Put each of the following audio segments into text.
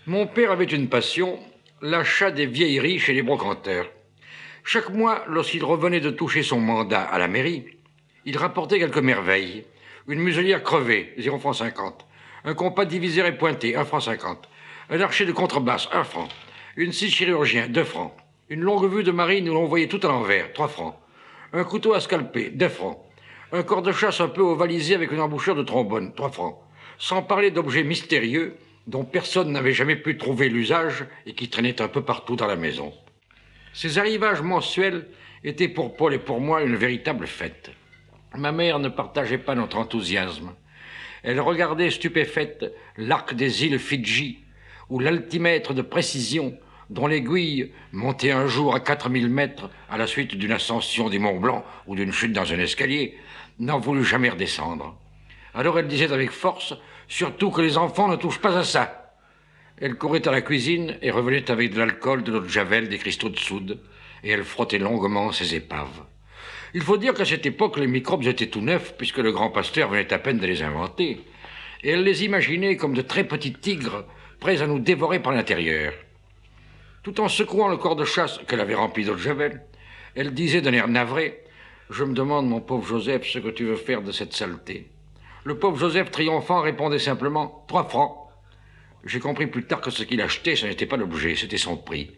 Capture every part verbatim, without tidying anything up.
Mon père avait une passion, l'achat des vieilleries chez les brocanteurs. Chaque mois, lorsqu'il revenait de toucher son mandat à la mairie, il rapportait quelques merveilles. Une muselière crevée, zéro franc cinquante. Un compas diviseur et pointé, un franc cinquante. Un archer de contrebasse, un franc. Une scie chirurgien, deux francs. Une longue vue de marine où l'on voyait tout à l'envers, trois francs. Un couteau à scalper, deux francs. Un corps de chasse un peu ovalisé avec une embouchure de trombone, trois francs. Sans parler d'objets mystérieux dont personne n'avait jamais pu trouver l'usage et qui traînaient un peu partout dans la maison. Ces arrivages mensuels étaient pour Paul et pour moi une véritable fête. Ma mère ne partageait pas notre enthousiasme. Elle regardait stupéfaite l'arc des îles Fidji ou l'altimètre de précision dont l'aiguille, montée un jour à quatre mille mètres à la suite d'une ascension du Mont Blanc ou d'une chute dans un escalier, n'en voulut jamais redescendre. Alors elle disait avec force, surtout que les enfants ne touchent pas à ça. Elle courait à la cuisine et revenait avec de l'alcool, de l'eau de javel, des cristaux de soude, et elle frottait longuement ses épaves. Il faut dire qu'à cette époque, les microbes étaient tout neufs, puisque le grand Pasteur venait à peine de les inventer, et elle les imaginait comme de très petits tigres, prêts à nous dévorer par l'intérieur. Tout en secouant le corps de chasse qu'elle avait rempli d'eau de javel, elle disait d'un air navré, « Je me demande, mon pauvre Joseph, ce que tu veux faire de cette saleté. » Le pauvre Joseph, triomphant, répondait simplement « Trois francs ». J'ai compris plus tard que ce qu'il achetait, ce n'était pas l'objet, c'était son prix.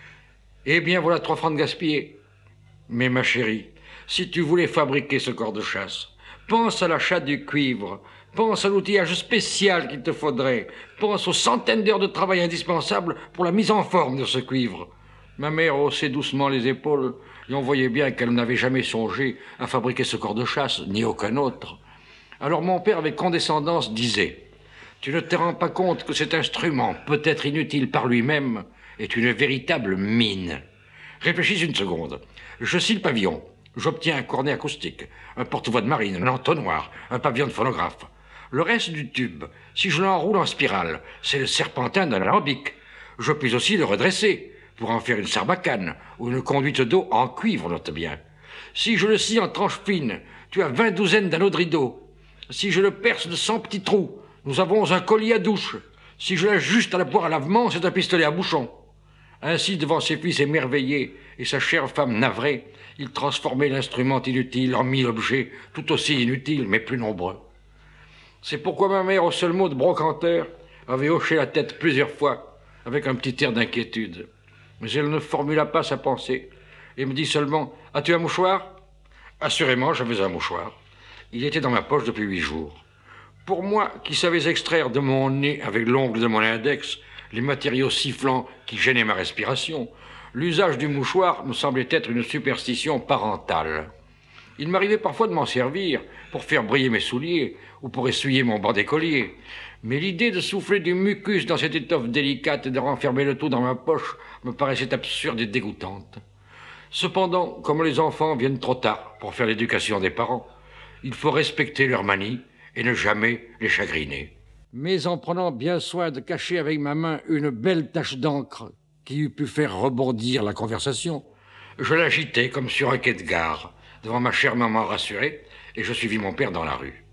Eh bien, voilà trois francs de gaspillés. Mais ma chérie, si tu voulais fabriquer ce corps de chasse, pense à l'achat du cuivre, pense à l'outillage spécial qu'il te faudrait, pense aux centaines d'heures de travail indispensables pour la mise en forme de ce cuivre. Ma mère haussait doucement les épaules, et on voyait bien qu'elle n'avait jamais songé à fabriquer ce corps de chasse, ni aucun autre. Alors mon père, avec condescendance, disait « Tu ne te rends pas compte que cet instrument, peut-être inutile par lui-même, est une véritable mine. Réfléchis une seconde. Je scie le pavillon. J'obtiens un cornet acoustique, un porte-voix de marine, un entonnoir, un pavillon de phonographe. Le reste du tube, si je l'enroule en spirale, c'est le serpentin d'un alambic. Je puis aussi le redresser pour en faire une sarbacane ou une conduite d'eau en cuivre, note bien. Si je le scie en tranches fines, tu as vingt douzaines d'anneaux de rideau. Si je le perce de cent petits trous, nous avons un collier à douche. Si je l'ajuste à la poire à lavement, c'est un pistolet à bouchon. » Ainsi, devant ses fils émerveillés et sa chère femme navrée, il transformait l'instrument inutile en mille objets, tout aussi inutiles, mais plus nombreux. C'est pourquoi ma mère, au seul mot de brocanteur, avait hoché la tête plusieurs fois, avec un petit air d'inquiétude. Mais elle ne formula pas sa pensée, et me dit seulement « As-tu un mouchoir ?» Assurément, j'avais un mouchoir. Il était dans ma poche depuis huit jours. Pour moi, qui savais extraire de mon nez, avec l'ongle de mon index, les matériaux sifflants qui gênaient ma respiration, l'usage du mouchoir me semblait être une superstition parentale. Il m'arrivait parfois de m'en servir pour faire briller mes souliers ou pour essuyer mon banc d'écolier, mais l'idée de souffler du mucus dans cette étoffe délicate et de renfermer le tout dans ma poche me paraissait absurde et dégoûtante. Cependant, comme les enfants viennent trop tard pour faire l'éducation des parents, il faut respecter leurs manies et ne jamais les chagriner. Mais en prenant bien soin de cacher avec ma main une belle tache d'encre qui eût pu faire rebondir la conversation, je l'agitai comme sur un quai de gare, devant ma chère maman rassurée, et je suivis mon père dans la rue.